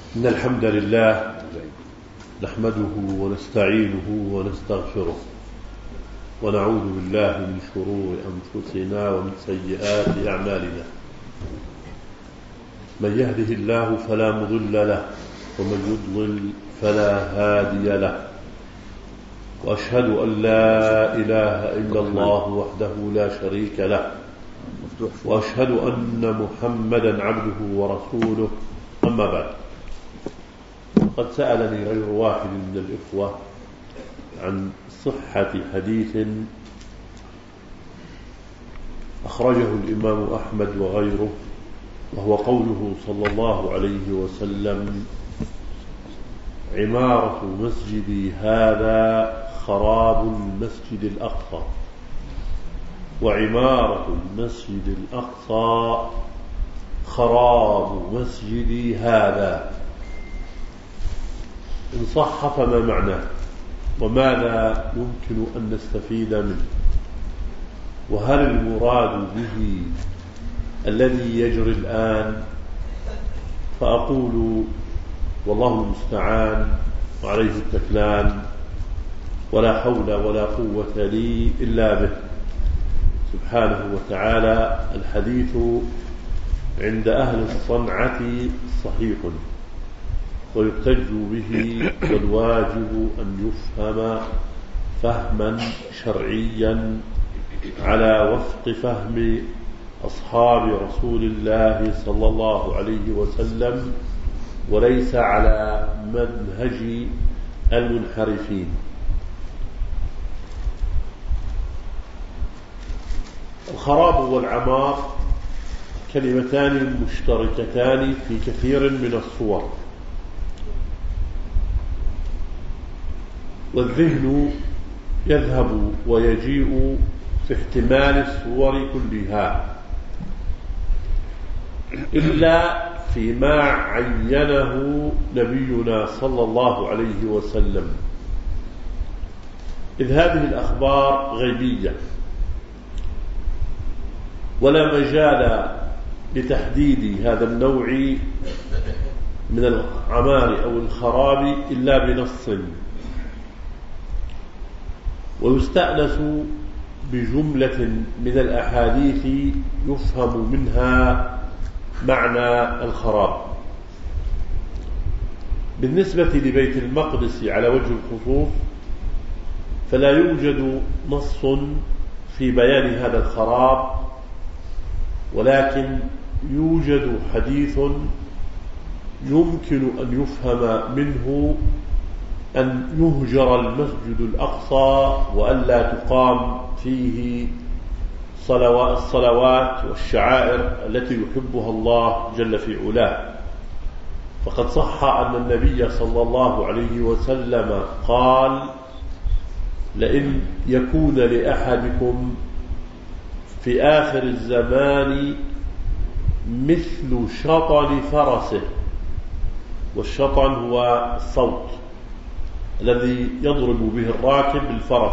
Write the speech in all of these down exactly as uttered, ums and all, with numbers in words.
إن الحمد لله نحمده ونستعينه ونستغفره ونعوذ بالله من شرور أنفسنا ومن سيئات أعمالنا. من يهده الله فلا مضل له ومن يضلل فلا هادي له، وأشهد أن لا إله إلا الله وحده لا شريك له، وأشهد أن محمدا عبده ورسوله. أما بعد، قد سألني غير واحد من الإخوة عن صحة حديث أخرجه الإمام أحمد وغيره، وهو قوله صلى الله عليه وسلم: عمارة مسجدي هذا خراب المسجد الأقصى، وعمارة المسجد الأقصى خراب مسجدي هذا. إن صح فما معناه، وماذا يمكن أن نستفيد منه، وهل المراد به الذي يجري الآن؟ فأقول والله المستعان وعليه التكلان، ولا حول ولا قوة لي إلا به سبحانه وتعالى. الحديث عند أهل الصنعة صحيح ويحتج به، والواجب أن يفهم فهما شرعيا على وفق فهم أصحاب رسول الله صلى الله عليه وسلم، وليس على منهج المنحرفين. الخراب والعمار كلمتان مشتركتان في كثير من الصور، والذهن يذهب ويجيء في احتمال الصور كلها، إلا فيما عينه نبينا صلى الله عليه وسلم، إذ هذه الأخبار غيبية ولا مجال لتحديد هذا النوع من العمار أو الخراب إلا بنص، ويستأنس بجملة من الأحاديث يفهم منها معنى الخراب. بالنسبة لبيت المقدس على وجه الخصوص فلا يوجد نص في بيان هذا الخراب، ولكن يوجد حديث يمكن أن يفهم منه أن يهجر المسجد الأقصى وألا تقام فيه الصلوات والشعائر التي يحبها الله جل في علاه. فقد صح أن النبي صلى الله عليه وسلم قال: لئن يكون لأحدكم في آخر الزمان مثل شطن فرسه، والشطن هو الصوت الذي يضرب به الراكب الفرس،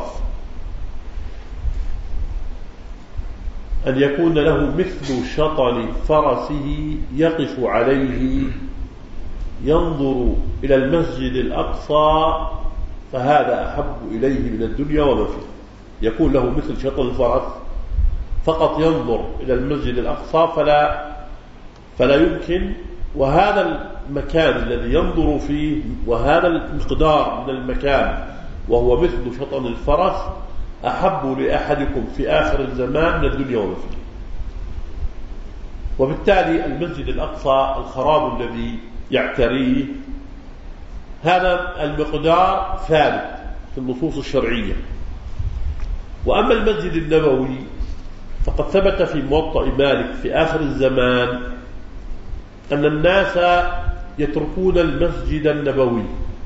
أن يكون له مثل شطن فرسه يقف عليه ينظر إلى المسجد الأقصى، فهذا أحب إليه من الدنيا وما فيه. يكون له مثل شطن الفرس فقط ينظر إلى المسجد الأقصى فلا فلا يمكن، وهذا المكان الذي ينظر فيه وهذا المقدار من المكان وهو مثل شطن الفرس أحب لأحدكم في آخر الزمان من الدنيا وما فيه. وبالتالي المسجد الأقصى الخراب الذي يعتريه هذا المقدار ثابت في النصوص الشرعية. وأما المسجد النبوي فقد ثبت في موطأ مالك في آخر الزمان أن الناس يتركون المسجد النبوي،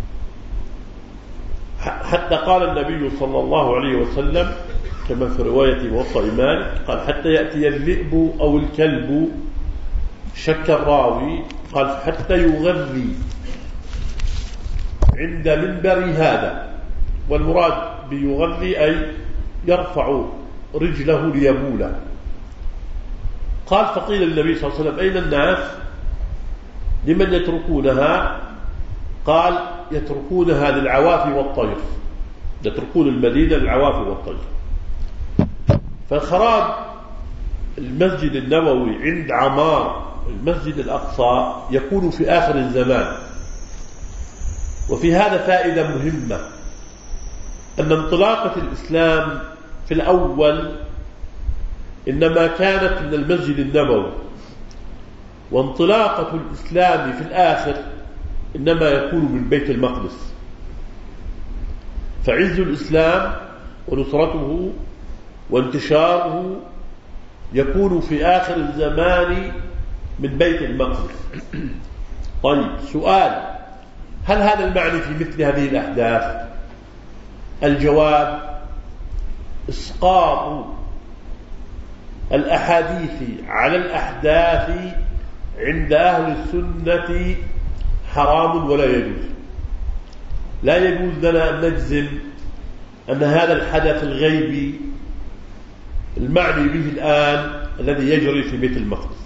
حتى قال النبي صلى الله عليه وسلم كما في رواية موطأ مالك قال: حتى يأتي الذئب أو الكلب، شك الراوي قال: حتى يغذي عند منبر هذا. والمراد بيغذي أي يرفع رجله ليبوله. قال: فقيل للنبي صلى الله عليه وسلم: أين الناس؟ لمن يتركونها؟ قال يتركونها للعوافي والطير، يتركون المدينة للعوافي والطير. فخراب المسجد النبوي عند عمار المسجد الأقصى يكون في آخر الزمان. وفي هذا فائدة مهمة، أن انطلاقة الإسلام في الأول إنما كانت من المسجد النبوي، وانطلاقة الإسلام في الآخر إنما يكون من بيت المقدس. فعز الإسلام ونصرته وانتشاره يكون في آخر الزمان من بيت المقدس. طيب، سؤال: هل هذا المعنى في مثل هذه الأحداث؟ الجواب: إسقاط الأحاديث على الأحداث عند أهل السنة حرام ولا يجوز. لا يجوز لنا أن نجزم أن هذا الحدث الغيبي المعني به الآن الذي يجري في بيت المقدس.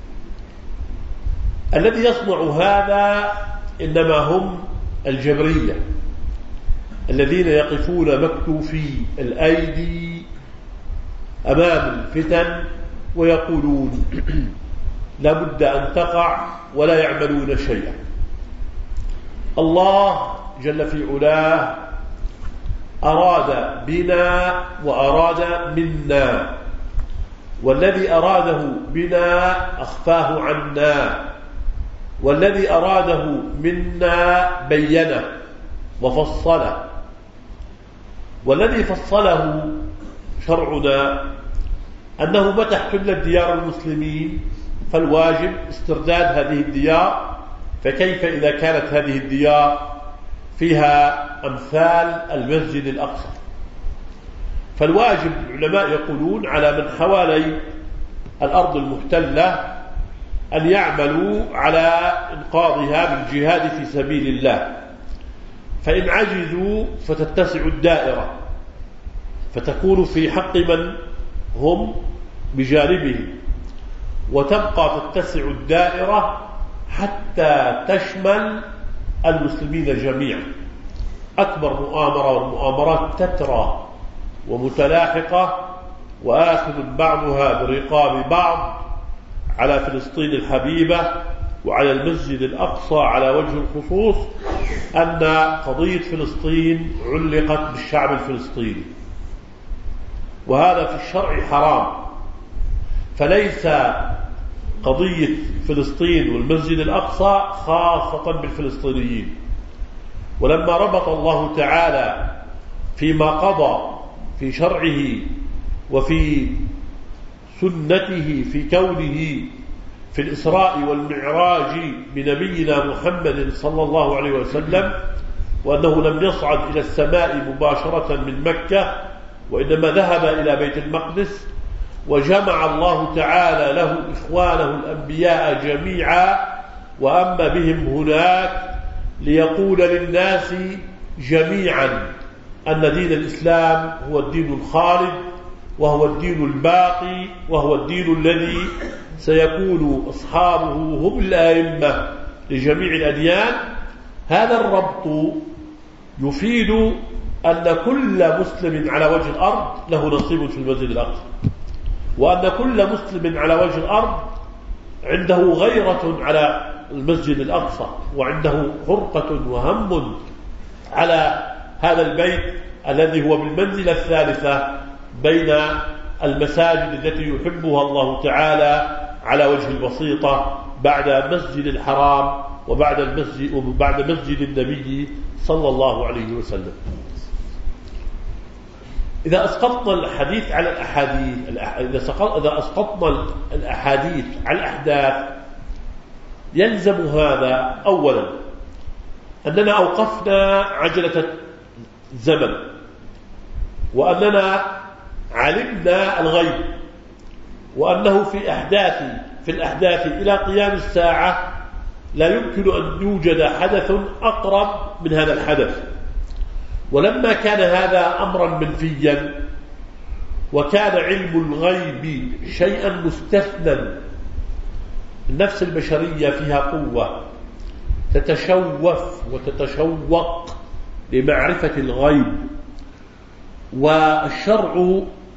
الذي يصنع هذا إنما هم الجبرية الذين يقفون مكتوفي الأيدي أمام الفتن ويقولون لا بد أن تقع ولا يعملون شيئا. الله جل في علاه أراد بنا وأراد منا، والذي أراده بنا أخفاه عنا، والذي أراده منا بينه وفصله، والذي فصله شرعنا أنه متى احتلت ديار المسلمين فالواجب استرداد هذه الديار. فكيف إذا كانت هذه الديار فيها أمثال المسجد الأقصى؟ فالواجب العلماء يقولون على من حوالي الأرض المحتلة أن يعملوا على إنقاذها بالجهاد في سبيل الله. فإن عجزوا فتتسع الدائرة فتكون في حق من هم بجانبه، وتبقى تتسع الدائرة حتى تشمل المسلمين جميعا. أكبر مؤامرة والمؤامرات تترى ومتلاحقة، وآخذ بعضها برقاب بعض على فلسطين الحبيبة وعلى المسجد الأقصى على وجه الخصوص، أن قضية فلسطين علقت بالشعب الفلسطيني، وهذا في الشرع حرام. فليس قضية فلسطين والمسجد الأقصى خاصة بالفلسطينيين. ولما ربط الله تعالى فيما قضى في شرعه وفي سنته في كونه في الإسراء والمعراج بنبينا محمد صلى الله عليه وسلم، وأنه لم يصعد إلى السماء مباشرة من مكة، وإنما ذهب إلى بيت المقدس، وجمع الله تعالى له إخوانه الأنبياء جميعا وأم بهم هناك ليقول للناس جميعا أن دين الإسلام هو الدين الخالد، وهو الدين الباقي، وهو الدين الذي سيكون أصحابه هم الأئمة لجميع الأديان. هذا الربط يفيد أن كل مسلم على وجه الأرض له نصيب في المسجد الأقصى، وأن كل مسلم على وجه الأرض عنده غيرة على المسجد الأقصى، وعنده حرقة وهم على هذا البيت الذي هو بالمنزلة الثالثة بين المساجد التي يحبها الله تعالى على وجه البسيطة بعد مسجد الحرام وبعد المسجد وبعد مسجد النبي صلى الله عليه وسلم. إذا أسقطنا الحديث على الأحاديث إذا أسقطنا الأحاديث على الأحداث يلزم هذا أولا أننا أوقفنا عجلة الزمن، وأننا علمنا الغيب، وأنه في أحداث في الأحداث إلى قيام الساعة لا يمكن أن يوجد حدث أقرب من هذا الحدث. ولما كان هذا أمرا منفيا، وكان علم الغيب شيئا مستثنى، النفس البشرية فيها قوة تتشوف وتتشوق لمعرفة الغيب. والشرع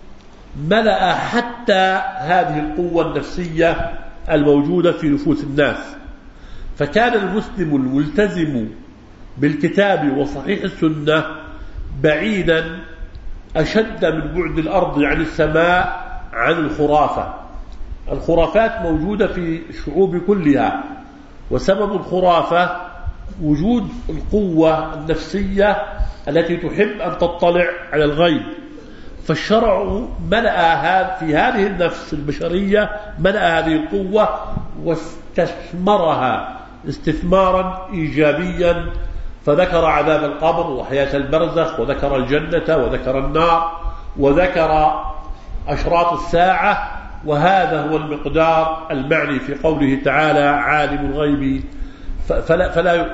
ملأ حتى هذه القوة النفسية الموجودة في نفوس الناس، فكان المسلم الملتزم بالكتاب وصحيح السنة بعيدا أشد من بعد الأرض عن السماء عن الخرافة. الخرافات موجودة في الشعوب كلها، وسبب الخرافة وجود القوة النفسية التي تحب أن تطلع على الغيب. فالشرع ملأ في هذه النفس البشرية، ملأ هذه القوة واستثمرها استثمارا إيجابيا، فذكر عذاب القبر وحياة البرزخ، وذكر الجنة وذكر النار، وذكر أشراط الساعة. وهذا هو المقدار المعني في قوله تعالى: عالم الغيب فلا, فلا,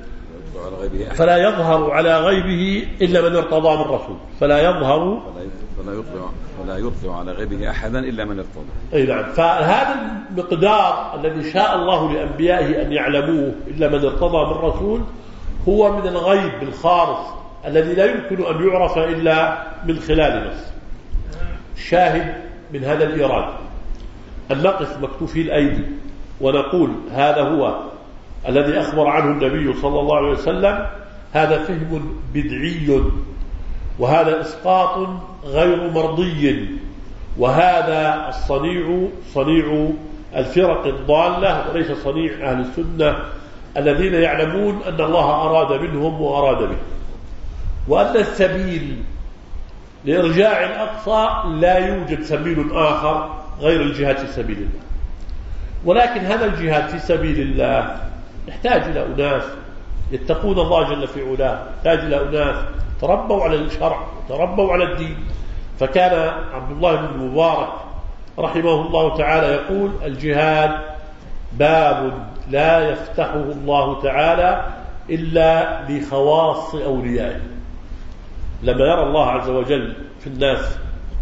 فلا يظهر على غيبه إلا من ارتضى من رسول. فلا يظهر فلا يطلع فلا يطلع على غيبه أحدا إلا من ارتضى. أي نعم. فهذا المقدار الذي شاء الله لأنبيائه أن يعلموه إلا من ارتضى من رسول هو من الغيب الخالص الذي لا يمكن أن يعرف إلا من خلال نص. شاهد من هذا الإيراد أن نقف مكتوفي الأيدي ونقول هذا هو الذي أخبر عنه النبي صلى الله عليه وسلم، هذا فهم بدعي، وهذا إسقاط غير مرضي، وهذا الصنيع صنيع الفرق الضالة وليس صنيع أهل السنة الذين يعلمون أن الله أراد منهم وأراد بهم، وأن السبيل لإرجاع الأقصى لا يوجد سبيل آخر غير الجهاد في سبيل الله. ولكن هذا الجهاد في سبيل الله يحتاج إلى أناس يتقون الله جل في علاه، يحتاج إلى أناس تربوا على الشرع وتربوا على الدين. فكان عبد الله بن المبارك رحمه الله تعالى يقول: الجهاد باب لا يفتحه الله تعالى إلا لخواص أوليائه. لما يرى الله عز وجل في الناس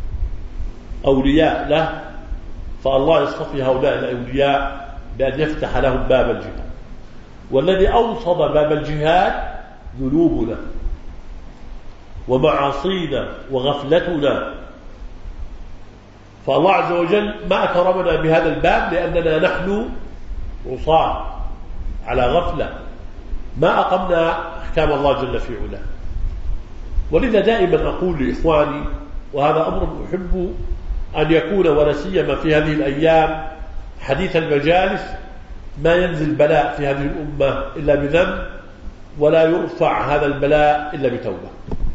أولياء له، فالله يصطفي هؤلاء الأولياء بأن يفتح لهم باب الجهاد. والذي أوصد باب الجهاد ذنوبنا ومعاصينا وغفلتنا، فالله عز وجل ما أكرمنا بهذا الباب لأننا نحن عصاة على غفلة، ما أقمنا أحكام الله جل في علاه. ولذا دائما أقول لإخواني، وهذا أمر أحب أن يكون ولا سيما في هذه الأيام حديث المجالس، ما ينزل بلاء في هذه الأمة إلا بذنب، ولا يرفع هذا البلاء إلا بتوبة.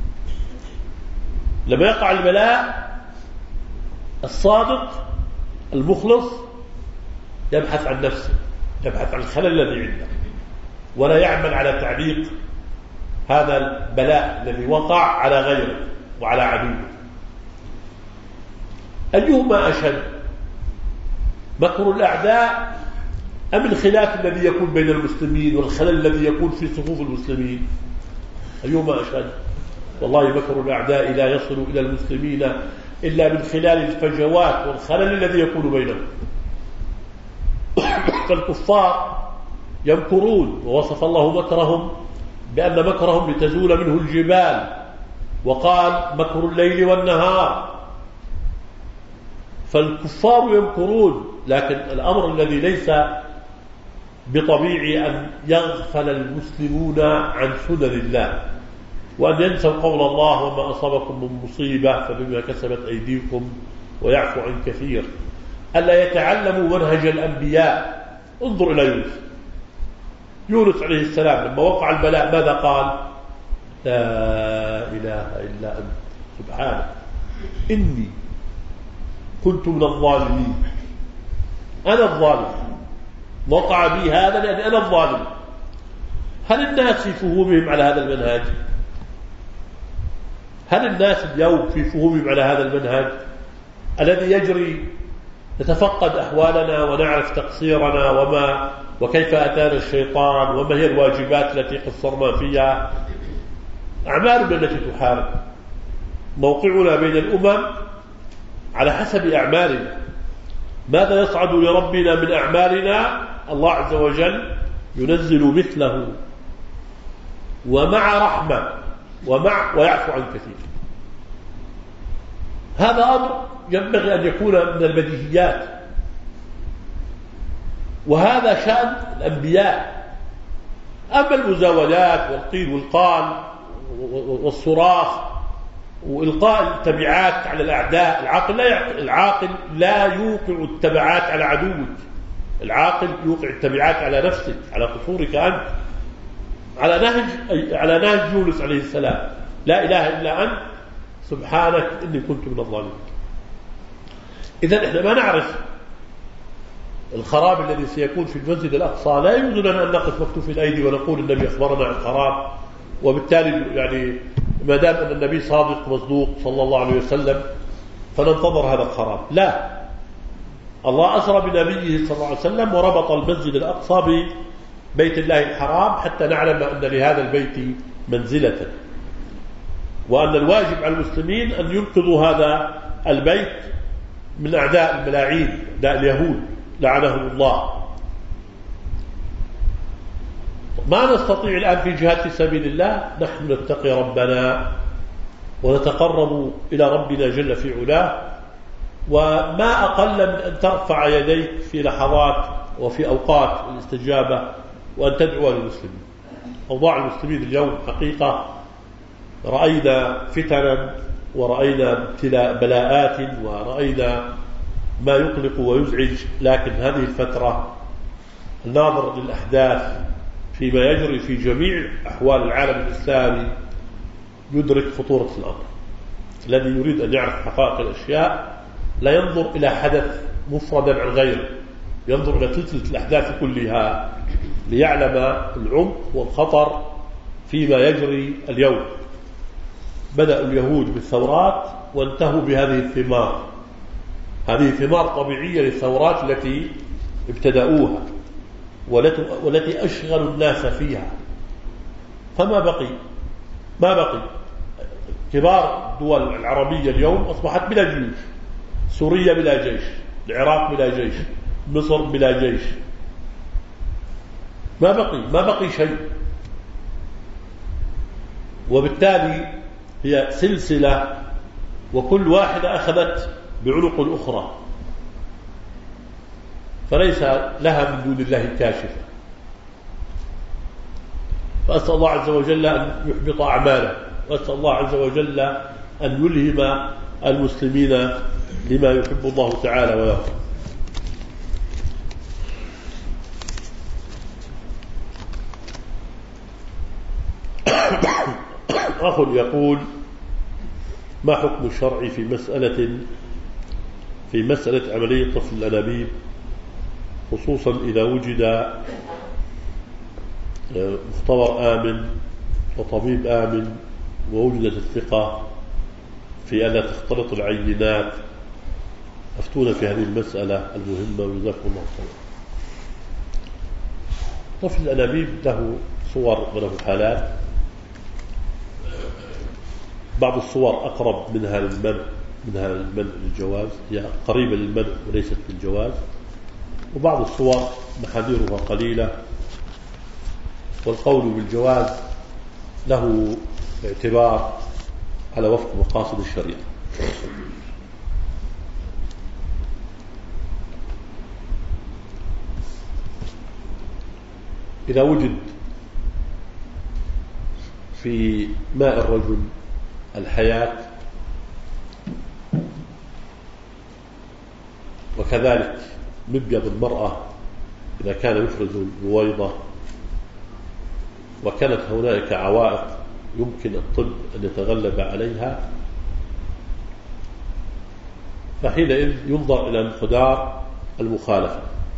لما يقع البلاء الصادق المخلص يبحث عن نفسه، يبحث عن الخلل الذي عنده، ولا يعمل على تعليق هذا البلاء الذي وقع على غيره وعلى عدوه. أيهما أشد، مكر الأعداء أم الخلاف الذي يكون بين المسلمين والخلل الذي يكون في صفوف المسلمين؟ أيهما أشد؟ والله مكر الأعداء لا يصل إلى المسلمين إلا من خلال الفجوات والخلل الذي يكون بينهم. فالكفار يمكرون، ووصف الله مكرهم بأن مكرهم لتزول منه الجبال، وقال مكر الليل والنهار. فالكفار يمكرون، لكن الأمر الذي ليس بطبيعي أن يغفل المسلمون عن سنن الله، وأن ينسوا قول الله: وما أصابكم من مصيبة فبما كسبت أيديكم ويعفو عن كثير. ألا يتعلموا منهج الأنبياء. انظر إلى يونس يونس عليه السلام لما وقع البلاء ماذا قال؟ لا إله إلا أنت سبحانك إني كنت من الظالمين. أنا الظالم، وقع بي هذا لأني أنا الظالم. هل الناس في فهومهم على هذا المنهج؟ هل الناس اليوم في فهومهم على هذا المنهج الذي يجري؟ نتفقد أحوالنا ونعرف تقصيرنا وما وكيف أتانا الشيطان وما هي الواجبات التي قصرنا فيها. أعمالنا التي تحارب، موقعنا بين الأمم على حسب أعمالنا. ماذا يصعد لربنا من أعمالنا؟ الله عز وجل ينزل مثله ومع رحمة ومع ويعفو عن كثير. هذا أمر ينبغي أن يكون من البديهيات، وهذا شأن الأنبياء. أما المزاولات والقيل والقال والصراخ وإلقاء التبعات على الأعداء، العاقل لا يعقل العاقل لا يوقع التبعات على عدوك، العاقل يوقع التبعات على نفسك، على قصورك أنت، على نهج على نهج يونس عليه السلام: لا إله إلا أنت سبحانك إني كنت من الظالمين. إذن إحنا ما نعرف الخراب الذي سيكون في المسجد الأقصى، لا يجوز لنا أن نقف مكتوف الأيدي ونقول النبي أخبرنا عن خراب، وبالتالي يعني ما دام أن النبي صادق مصدوق صلى الله عليه وسلم فننتظر هذا الخراب. لا، الله أسرى بنبيه صلى الله عليه وسلم وربط المسجد الأقصى ببيت الله الحرام حتى نعلم أن لهذا البيت منزلة، وأن الواجب على المسلمين أن ينقذوا هذا البيت من أعداء الملاعين، أعداء اليهود لعنهم الله. ما نستطيع الآن في جهاد في سبيل الله، نحن نتقي ربنا ونتقرب إلى ربنا جل في علاه، وما أقل من أن ترفع يديك في لحظات وفي أوقات الاستجابة وأن تدعو للمسلمين. أوضاع المسلمين اليوم حقيقة رأينا فتنا ورأينا ابتلاء بلاءات ورأينا ما يقلق ويزعج، لكن هذه الفترة الناظر للأحداث فيما يجري في جميع أحوال العالم الإسلامي يدرك خطورة الأمر. الذي يريد أن يعرف حقائق الأشياء لا ينظر إلى حدث مفردا عن غيره، ينظر إلى سلسلة الأحداث كلها ليعلم العمق والخطر فيما يجري اليوم. بدأ اليهود بالثورات وانتهوا بهذه الثمار، هذه ثمار طبيعية للثورات التي ابتدأوها والتي أشغلوا الناس فيها. فما بقي ما بقي كبار الدول العربية اليوم أصبحت بلا جيوش، سوريا بلا جيش، العراق بلا جيش، مصر بلا جيش، ما بقي ما بقي شيء. وبالتالي هي سلسلة وكل واحدة أخذت بعنق الأخرى، فليس لها من دون الله كاشفة. فأسأل الله عز وجل أن يحبط أعماله، وأسأل الله عز وجل أن يلهم المسلمين لما يحب الله تعالى ويرضى. أخ يقول: ما حكم الشرع في مسألة في مسألة عملية طفل الأنابيب، خصوصا إذا وجد مختبر آمن وطبيب آمن ووجدت الثقة في أن لا تختلط العينات؟ أفتونا في هذه المسألة المهمة وجزاكم الله خيرا. طفل الأنابيب له صور وله حالات، بعض الصور أقرب منها للمنع منها للمنع للجواز، هي قريبة للمنع وليست للجواز، وبعض الصور محاذيرها قليلة، والقول بالجواز له اعتبار على وفق مقاصد الشريعة. إذا وجد في ماء الرجل الحياة وكذلك مبيض المرأة إذا كان يفرز البويضة، وكانت هناك عوائق يمكن الطب أن يتغلب عليها، فحينئذ ينظر إلى مقدار المخالفة.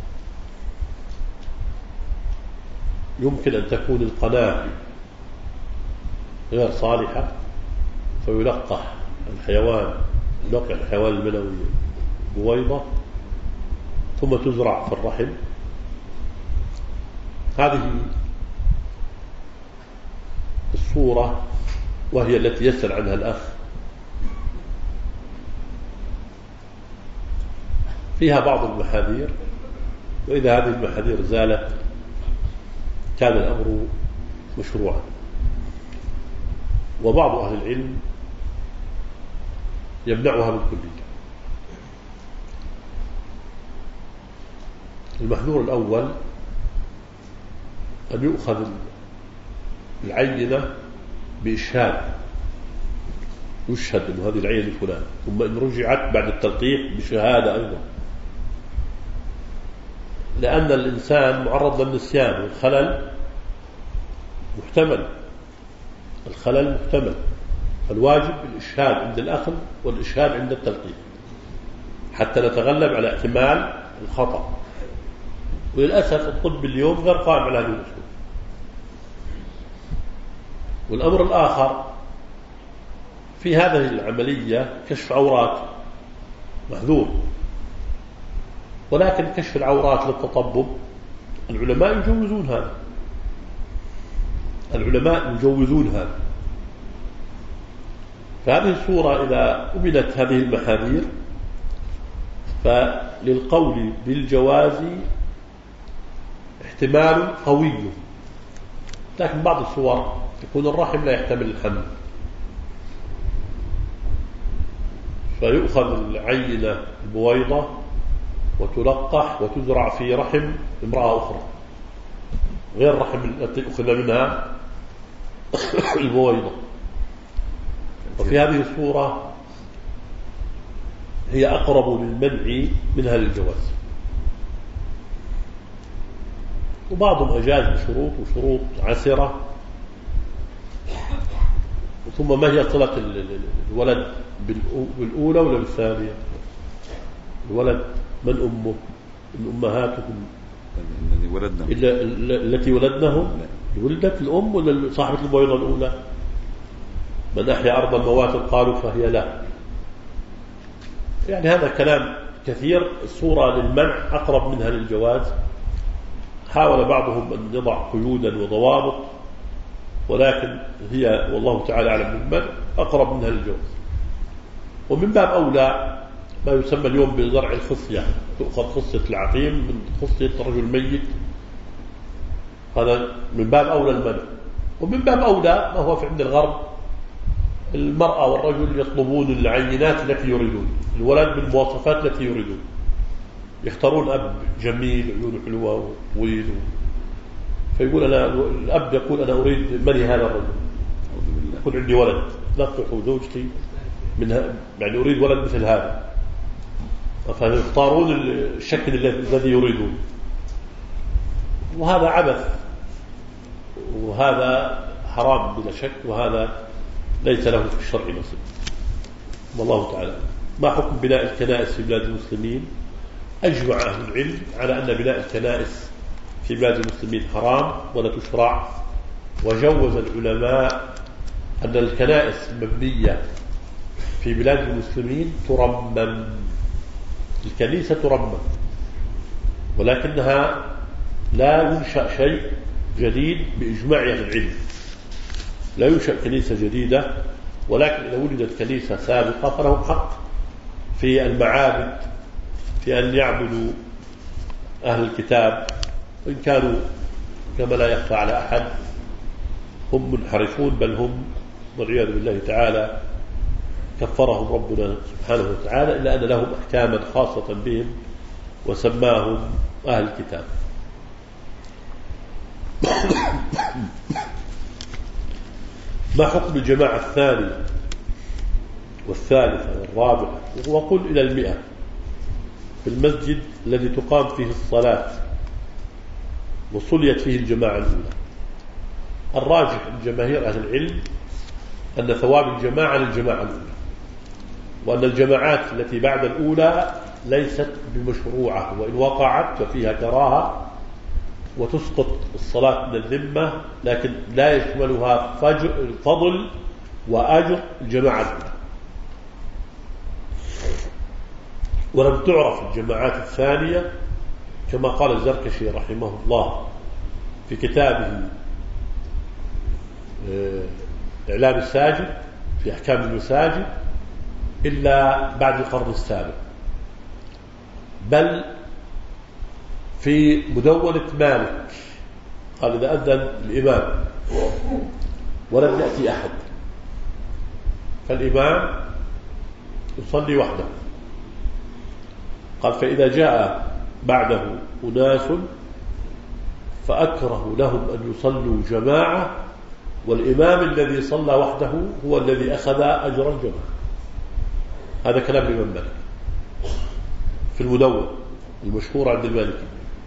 يمكن أن تكون القناة غير صالحة فيلقح الحيوان يلقح الحيوان المنوي بويضة ثم تزرع في الرحم. هذه الصورة وهي التي يسأل عنها الأخ فيها بعض المحاذير، وإذا هذه المحاذير زالت كان الأمر مشروعا. وبعض أهل العلم يمنعها بالكلية. المحذور الأول أن يؤخذ العينة بإشهاد، يشهد أن هذه العينة فلان، ثم إن رجعت بعد التلقيح بشهادة أيضا، لأن الإنسان معرض للنسيان والخلل محتمل، الخلل محتمل، فالواجب الإشهاد عند الأخذ والإشهاد عند التلقيح حتى نتغلب على احتمال الخطأ. وللأسف الطب اليوم غير قائم على هذه الأصول. والأمر الآخر في هذه العملية كشف عورات محذور، ولكن كشف العورات للتطبب العلماء يجوزون هذا، العلماء يجوزون هذا. فهذه الصورة إذا أمنت هذه المحاذير فللقول بالجواز احتمال قوي، لكن بعض الصور يكون الرحم لا يحتمل الحمل، فيؤخذ العينة البويضة وتلقح وتزرع في رحم امرأة أخرى غير الرحم التي أخذ منها البويضة. وفي هذه الصورة هي أقرب للمنع منها للجواز. وبعضهم أجاز بشروط وشروط عسرة. ثم ما هي صلة الولد بالأولى ولا بالثانية؟ الولد من أمه؟ من أمهاتكم الذي ولدنهم التي ولدنهم؟ ولدت الأم ولا صاحبة البويضة الأولى؟ من أحيا أرض الموات قالوا فهي لا. يعني هذا كلام كثير. الصورة للمنع أقرب منها للجواز. حاول بعضهم أن يضع قيودا وضوابط، ولكن هي والله تعالى أعلم بالمنع أقرب منها للجواز. ومن باب أولى ما يسمى اليوم بزرع الخصية، تؤخذ خصية العقيم من خصية رجل ميت، هذا من باب أولى المنع. ومن باب أولى ما هو في عند الغرب، المرأة والرجل يطلبون العينات التي يريدون، الولد بالمواصفات التي يريدون، يختارون أب جميل عيونه حلوة وطويل، فيقول أنا الأب يقول أنا أريد من هذا الرجل، يكون عندي ولد لقحوا زوجتي منها، يعني أريد ولد مثل هذا، فيختارون الشكل الذي يريدون. وهذا عبث، وهذا حرام بلا شك، وهذا ليس له في الشرع نصيب. والله تعالى. ما حكم بناء الكنائس في بلاد المسلمين؟ أجمع أهل العلم على أن بناء الكنائس في بلاد المسلمين حرام ولا تشرع. وجوز العلماء أن الكنائس المبنية في بلاد المسلمين ترمم، الكنيسة ترمم، ولكنها لا ينشأ شيء جديد بإجماع أهل العلم، لا ينشأ كنيسة جديدة، ولكن إذا وجدت كنيسة سابقة فلهم حق في المعابد في أن يعبدوا أهل الكتاب، وإن كانوا كما لا يخفى على أحد هم منحرفون، بل هم والعياذ بالله تعالى كفرهم ربنا سبحانه وتعالى، إلا أن لهم أحكاما خاصة بهم وسماهم أهل الكتاب. ما حكم الجماعة الثانية والثالثة والرابعة وقل إلى المئة في المسجد الذي تقام فيه الصلاة وصليت فيه الجماعة الأولى؟ الراجح عند جماهير أهل العلم أن ثواب الجماعة للجماعة الأولى، وأن الجماعات التي بعد الأولى ليست بمشروعة، وإن وقعت ففيها كراهة وتسقط الصلاة من الذمة، لكن لا يشملها فضل وأجر الجماعة الأولى. ولم تعرف الجماعات الثانية كما قال الزركشي رحمه الله في كتابه إعلام الساجد في أحكام المساجد إلا بعد القرن السابع، بل في مدونة مالك قال إذا أذن الإمام ولم يأتي أحد فالإمام يصلي وحده. قال فإذا جاء بعده أناس فأكره لهم أن يصلوا جماعة والإمام الذي صلى وحده هو الذي أخذ أجر الجماعة. هذا كلام الإمام مالك في المدون المشهور عند المالكي.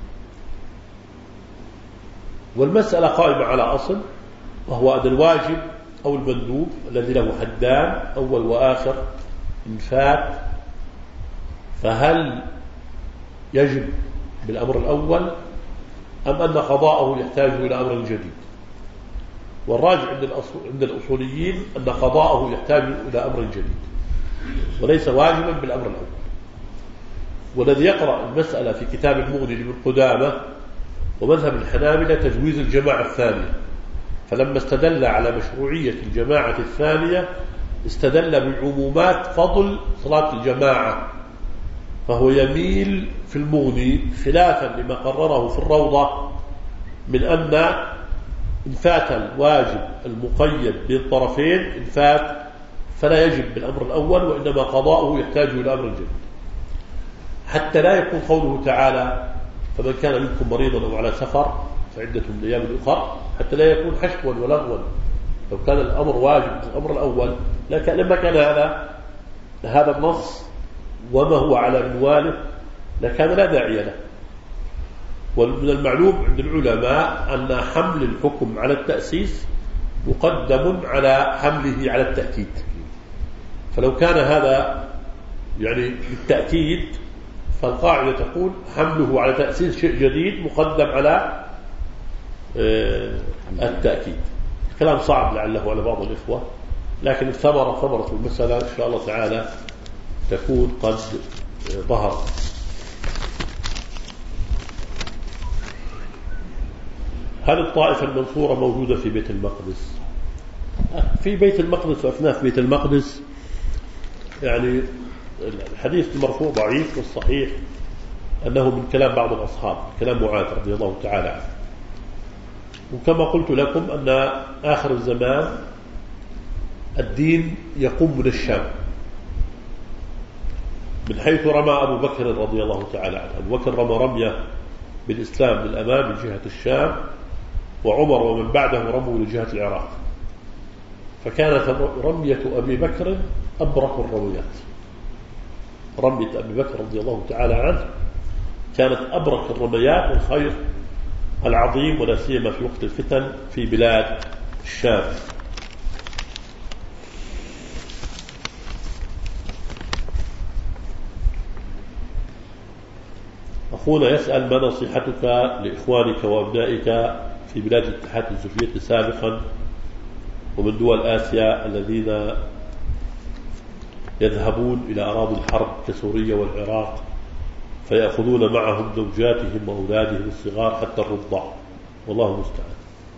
والمسألة قائمة على أصل، وهو أن الواجب أو المندوب الذي له حدان أول وآخر إن فات فهل يجب بالأمر الأول أم أن قضاءه يحتاج إلى أمر جديد؟ والراجع عند الأصوليين أن قضاءه يحتاج إلى أمر جديد وليس واجبا بالأمر الأول. والذي يقرأ المسألة في كتاب المغني لابن قدامة ومذهب الحنابلة تجويز الجماعة الثانية، فلما استدل على مشروعية الجماعة الثانية استدل بعمومات فضل صلاة الجماعة، فهو يميل في المغني خلافا لما قرره في الروضة من أن إن فات الواجب المقيد بالطرفين إن فات فلا يجب بالأمر الأول وإنما قضاؤه يحتاج إلى أمر جديد، حتى لا يكون قوله تعالى فمن كان منكم مريضا أو على سفر فعدة من أيام أخرى، حتى لا يكون حشوا ولغوا. لو كان الأمر واجب الأمر الأول لكن لما كان هذا هذا النص وما هو على منواله لكان لا داعي له. ومن المعلوم عند العلماء أن حمل الحكم على التأسيس مقدم على حمله على التأكيد، فلو كان هذا يعني بالتأكيد فالقاعدة تقول حمله على تأسيس شيء جديد مقدم على التأكيد. كلام صعب لعله على بعض الإخوة، لكن الثمرة ثمرة المسألة إن شاء الله تعالى تكون قد ظهرت. هذه الطائفة المنصورة موجودة في بيت المقدس. في بيت المقدس وأثناء في بيت المقدس يعني الحديث المرفوع ضعيف، والصحيح أنه من كلام بعض الأصحاب كلام معاذ رضي الله تعالى عنه. وكما قلت لكم أن آخر الزمان الدين يقوم من الشام، من حيث رمى أبو بكر رضي الله تعالى عنه. أبو بكر رمى رمية بالإسلام للأمام من جهة الشام، وعمر ومن بعده رموا لجهة العراق، فكانت رمية أبي بكر أبرك الرميات. رمية أبي بكر رضي الله تعالى عنه كانت أبرك الرميات والخير العظيم، ولا سيما في وقت الفتن في بلاد الشام. أخونا يسأل ما نصيحتك لإخوانك وأبنائك في بلاد الاتحاد السوفيتي سابقا ومن دول آسيا الذين يذهبون إلى أراضي الحرب كسوريا والعراق فيأخذون معهم زوجاتهم وأولادهم الصغار حتى الرضع، والله المستعان.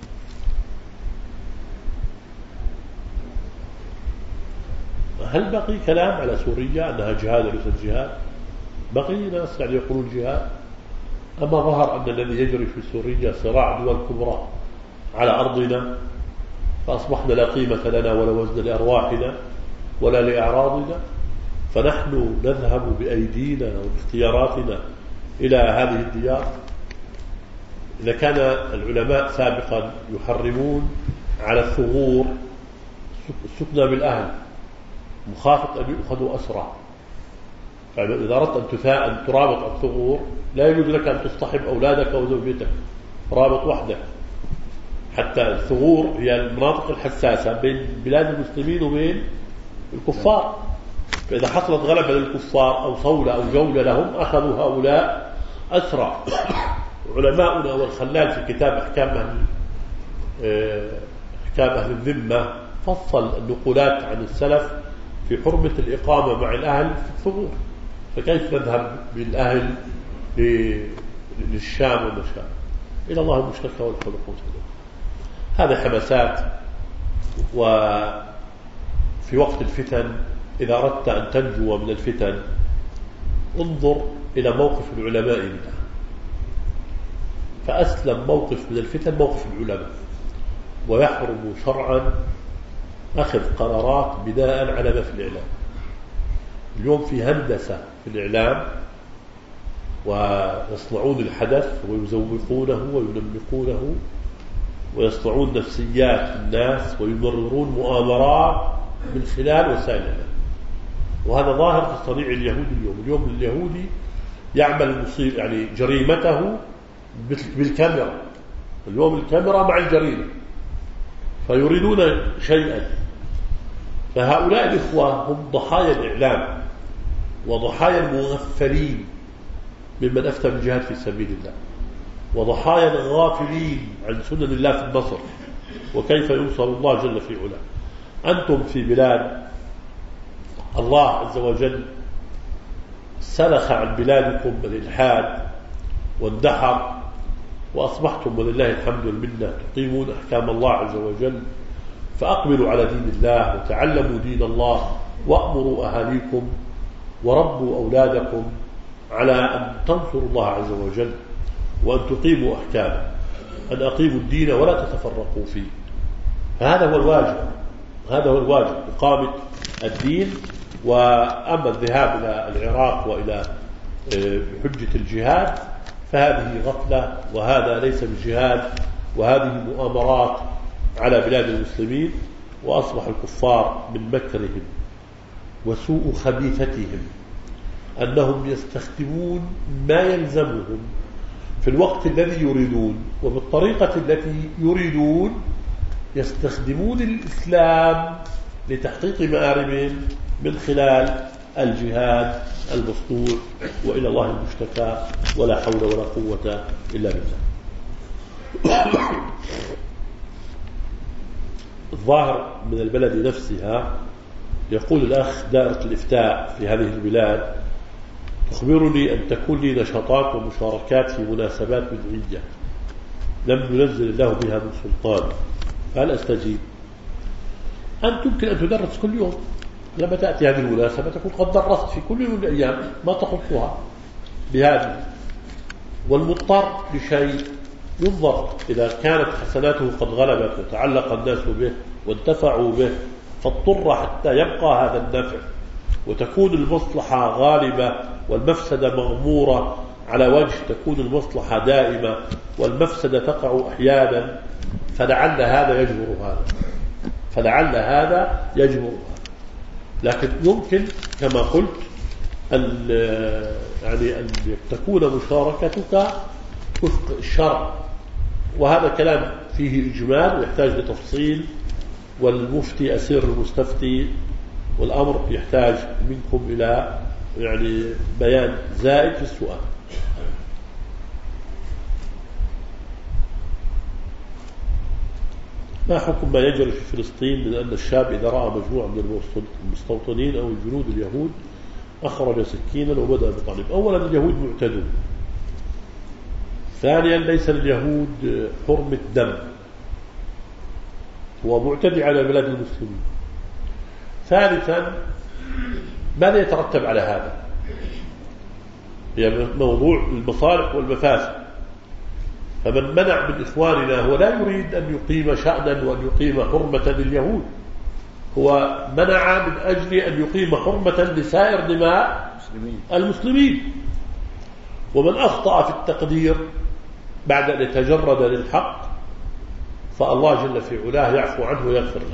هل بقي كلام على سوريا أنها جهاد وليست جهاد؟ بقي ناس يعني يقولون جهاد، أما ظهر أن الذي يجري في سوريا صراع دول كبرى على أرضنا، فأصبحنا لا قيمة لنا ولا وزن لأرواحنا ولا لأعراضنا، فنحن نذهب بأيدينا وباختياراتنا إلى هذه الديار. إذا كان العلماء سابقا يحرمون على الثغور السكنى بالأهل مخافة أن يؤخذوا أسرى، يعني إذا أردت أن ترابط الثغور لا يجوز لك أن تصطحب أولادك وزوجتك، رابط وحدك، حتى الثغور هي المناطق الحساسة بين بلاد المسلمين وبين الكفار، فإذا حصلت غلبة للكفار أو صولة أو جولة لهم أخذوا هؤلاء أسرى. علماؤنا والخلال في كتاب أحكام أهل أحكام أهل الذمة فصل النقولات عن السلف في حرمة الإقامة مع الأهل في الثغور، فكيف نذهب بالأهل للشام والمشام؟ إلى الله المشتكى والحول قوة. هذا حماسات. وفي وقت الفتن إذا أردت أن تنجو من الفتن انظر إلى موقف العلماء منها. فأسلم موقف من الفتن موقف العلماء، ويحرم شرعا أخذ قرارات بناء على ما في الإعلام. اليوم في هندسة في الإعلام، ويصنعون الحدث ويزوقونه وينمقونه ويصنعون نفسيات الناس ويمررون مؤامرات من خلال وسائل الإعلام. وهذا ظاهر في صنيع اليهود اليوم. اليوم اليهودي يعمل مصيب يعني جريمته بالكاميرا. اليوم الكاميرا مع الجريمة، فيريدون شيئا. فهؤلاء الإخوة هم ضحايا الإعلام وضحايا المغفلين ممن أفتى بالجهاد في سبيل الله، وضحايا الغافلين عن سنن الله في النصر وكيف ينصر الله جل في علاه. أنتم في بلاد الله عز وجل سلخ عن بلادكم الإلحاد واندحر، وأصبحتم ولله الحمد والمنة تقيمون أحكام الله عز وجل. فأقبلوا على دين الله وتعلموا دين الله، وأمروا أهاليكم وربوا أولادكم على أن تنصروا الله عز وجل وأن تقيموا أحكامه، أن أقيموا الدين ولا تتفرقوا فيه. فهذا هو الواجب، هذا هو الواجب، إقامة الدين. وأما الذهاب إلى العراق وإلى حجة الجهاد فهذه غفلة، وهذا ليس بالجهاد، وهذه مؤامرات على بلاد المسلمين. وأصبح الكفار من مكرهم وسوء خبيثتهم أنهم يستخدمون ما يلزمهم في الوقت الذي يريدون وبالطريقة التي يريدون، يستخدمون الإسلام لتحقيق مآربهم من خلال الجهاد المشروع، وإلى الله المشتكى، ولا حول ولا قوة إلا بالله. الظاهر من البلد نفسها، يقول الأخ دائرة الإفتاء في هذه البلاد تخبرني أن تكون لي نشاطات ومشاركات في مناسبات بدعية لم ينزل الله بها من سلطان، فهل أستجيب؟ أنت يمكن أن تدرس كل يوم، لما تأتي هذه المناسبة تكون قد درست في كل يوم من الأيام ما تخصها بهذه. والمضطر لشيء ينظر، إذا كانت حسناته قد غلبت وتعلق الناس به وانتفعوا به فاضطر حتى يبقى هذا النفع وتكون المصلحة غالبة والمفسدة مغمورة على وجه تكون المصلحة دائمة والمفسدة تقع أحيانا، فلعل هذا يجبر هذا فلعل هذا يجبر هذا. لكن يمكن كما قلت أن يعني أن تكون مشاركتك وفق الشرع، وهذا كلام فيه إجمال ويحتاج لتفصيل، والمفتي أسير المستفتي، والأمر يحتاج منكم إلى يعني بيان زائد في السؤال. ما حكم ما يجري في فلسطين من أن الشاب إذا رأى مجموعة من المستوطنين أو الجنود اليهود أخرج سكينا وبدأ بطالب؟ أولا اليهود معتدون، ثانيا ليس لليهود حرمة دم، هو معتدي على بلاد المسلمين. ثالثا ماذا يترتب على هذا؟ هي موضوع المصالح والمفاسد. فمن منع من إخواننا هو لا يريد أن يقيم شأنا وأن يقيم حرمة لليهود، هو منع من أجل أن يقيم حرمة لسائر دماء المسلمين. ومن أخطأ في التقدير بعد أن يتجرد للحق فالله جل في علاه يعفو عنه ويغفر له.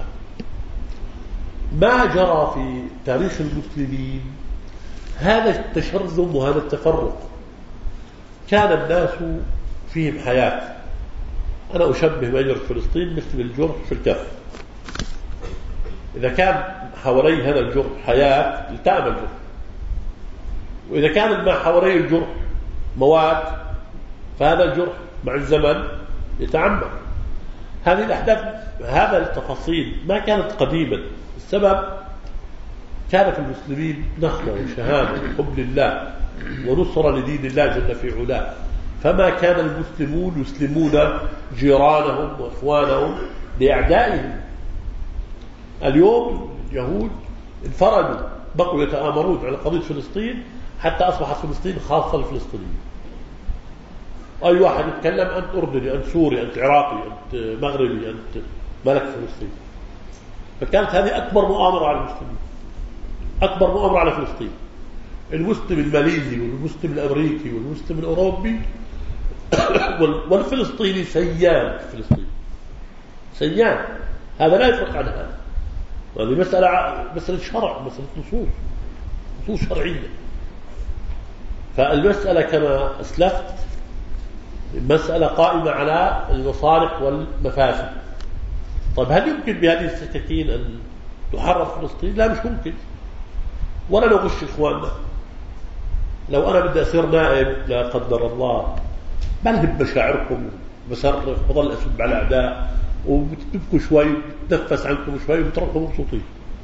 ما جرى في تاريخ المسلمين هذا التشرذم وهذا التفرق، كان الناس فيهم حياة. أنا أشبه ما يجري في فلسطين مثل الجرح في الكف، إذا كان حوالي هذا الجرح حياة التأم الجرح، وإذا كان ما حوالي الجرح مواد فهذا الجرح مع الزمن يتعمق. هذه الأحداث هذا التفاصيل ما كانت قديما، السبب كان في المسلمين نخوة وشهامة وحب لله ونصرة لدين الله جل في علاه، فما كان المسلمون يسلمون جيرانهم وإخوانهم لأعدائهم. اليوم اليهود انفردوا، بقوا يتآمرون على قضية فلسطين حتى أصبحت فلسطين خاصة للفلسطينيين. أي واحد يتكلم أنت أردني، أنت سوري، أنت عراقي، أنت مغربي، أنت مالك فلسطين. فكانت هذه أكبر مؤامرة على المسلمين، أكبر مؤامرة على فلسطين. المسلم الماليزي والمسلم الأمريكي والمسلم الأوروبي والفلسطيني سيان في فلسطين، سيان، هذا لا يفرق عن هذا. هذه مسألة مسألة شرع، مسألة نصوص، نصوص شرعية. فالمسألة كما أسلفت مسألة قائمة على المصالح والمفاسد. طيب هل يمكن بهذه السكاكين أن تحرر فلسطين؟ لا، مش ممكن. ولا نغش إخواننا. لو أنا بدي أصير نائب لا قدر الله بلهب مشاعركم، بصرخ، بضل أسب على الأعداء، وبتبكوا شوي، بتنفس عنكم شوي، وبتروحوا مبسوطين.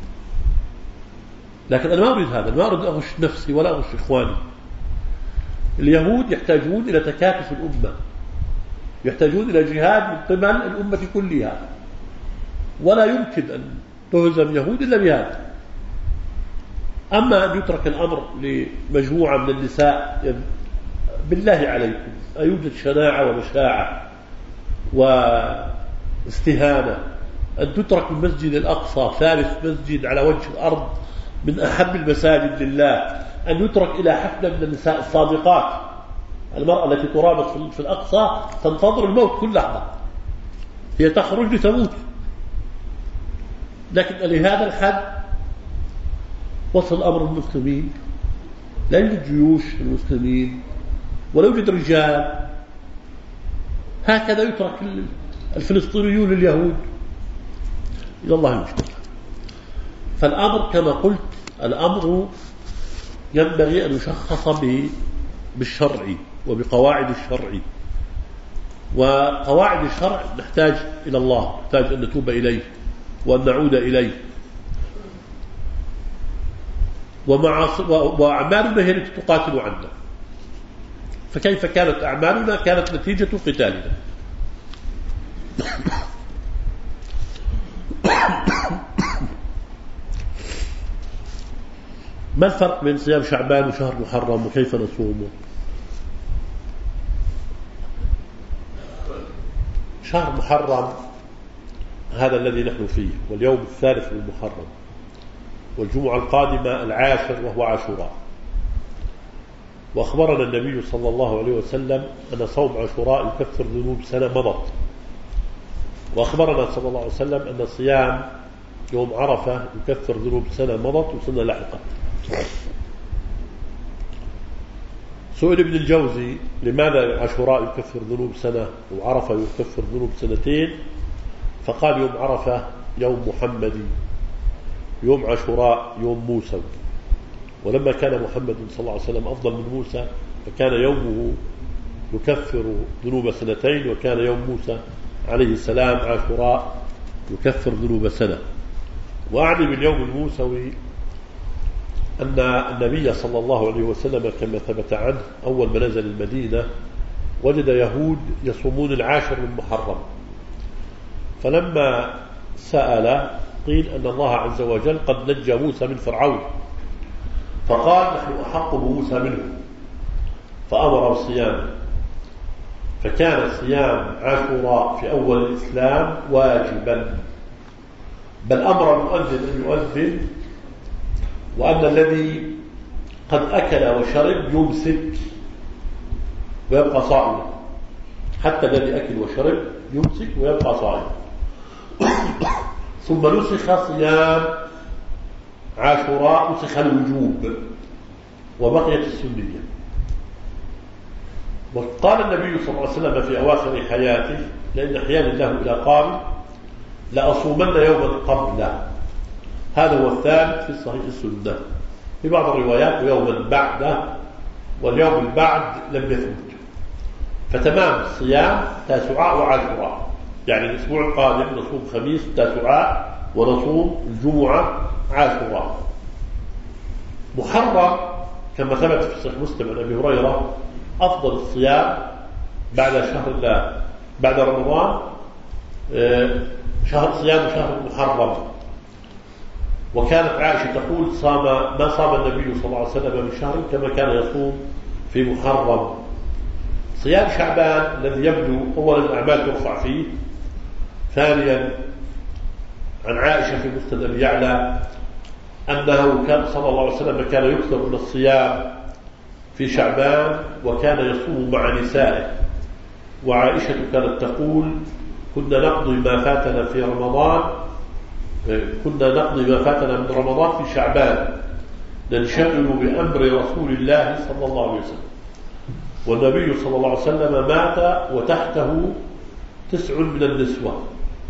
لكن أنا ما أريد هذا، ما أريد أغش نفسي ولا أغش إخواني. اليهود يحتاجون إلى تكاتف الأمة، يحتاجون إلى جهاد من قبل الأمة كلها، ولا يمكن أن تهزم يهود إلا بهذا. أما أن يترك الأمر لمجموعة من النساء، بالله عليكم أيوجد شناعة ومشاعة واستهانة أن تترك المسجد الأقصى ثالث مسجد على وجه الأرض من أحب المساجد لله، أن يترك إلى حفلة من النساء الصادقات، المرأة التي ترابط في الأقصى تنتظر الموت كل لحظة، هي تخرج لتموت. لكن لهذا الحد وصل أمر المسلمين، لا يوجد جيوش المسلمين ولا يوجد رجال، هكذا يترك الفلسطينيون لليهود. إلى الله المشتكى. فالأمر كما قلت، الأمر ينبغي أن يشخص بالشرع وبقواعد الشرع، وقواعد الشرع نحتاج إلى الله، نحتاج أن نتوب إليه وأن نعود إليه. وأعمالنا هي التي تقاتل عنا، فكيف كانت أعمالنا؟ كانت نتيجة قتالنا. ما الفرق بين صيام شعبان وشهر محرم وكيف نصومه؟ شهر محرم هذا الذي نحن فيه، واليوم الثالث من محرم، والجمعة القادمة العاشر وهو عاشوراء. وأخبرنا النبي صلى الله عليه وسلم أن صوم عاشوراء يكفر ذنوب سنة مضت. وأخبرنا صلى الله عليه وسلم أن صيام يوم عرفة يكفر ذنوب سنة مضت وسنة لاحقة. سئل ابن الجوزي لماذا عاشوراء يكفر ذنوب سنة وعرفة يكفر ذنوب سنتين؟ فقال يوم عرفة يوم محمدي، يوم عاشوراء يوم موسى. ولما كان محمد صلى الله عليه وسلم أفضل من موسى فكان يومه يكفر ذنوب سنتين، وكان يوم موسى عليه السلام عاشوراء يكفر ذنوب سنة. وأعني باليوم الموسوي أن النبي صلى الله عليه وسلم كما ثبت عنه أول ما نزل المدينة وجد يهود يصومون العاشر من محرم، فلما سأل قيل أن الله عز وجل قد نجى موسى من فرعون، فقال نحن أحق بموسى منه، فأمر بالصيام. فكان صيام عاشوراء في أول الإسلام واجبا، بل أمر المؤذن أن يؤذن، وأن الذي قد أكل وشرب يمسك ويبقى صائما، حتى الذي أكل وشرب يمسك ويبقى صائما. ثم نسخ صيام عاشوراء، نسخ الوجوب وبقيت السنية. وقال النبي صلى الله عليه وسلم في أواخر حياته لأن أحيانا الله إلى قال لأصومن يوما قبله، هذا هو الثالث في صحيح السنة. في بعض الروايات ويوما بعده، واليوم البعد لم يثبت. فتمام الصيام تاسعاء وعاشوراء، يعني الأسبوع القادم نصوم خميس تاسعاء ونصوم الجمعة عاشوراء. محرم كما ثبت في صحيح مسلم عن أبي هريرة أفضل الصيام بعد شهر الله بعد رمضان شهر صيام شهر محرم. وكانت عائشة تقول صام ما صام النبي صلى الله عليه وسلم من شهر كما كان يصوم في محرم. صيام شعبان الذي يبدو أولا الأعمال ترفع فيه، ثانيا عن عائشة في مسند أبي يعلى أنه كان صلى الله عليه وسلم كان يكثر من الصيام في شعبان وكان يصوم مع نسائه. وعائشة كانت تقول كنا نقضي ما فاتنا في رمضان كنا نقضي ما فاتنا من رمضان في شعبان ننشغل بأمر رسول الله صلى الله عليه وسلم. والنبي صلى الله عليه وسلم مات وتحته تسع من النسوة،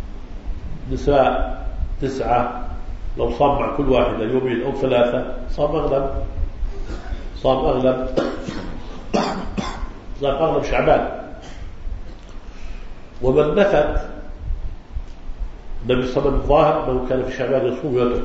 نساء تسعة، لو صام مع كل واحدة يومين أو ثلاثة صام أغلب صام أغلب صام أغلب شعبان. ومن نفت النبي صلى الله عليه وسلم الظاهر أنه كان في شعبان يصوم ويترك،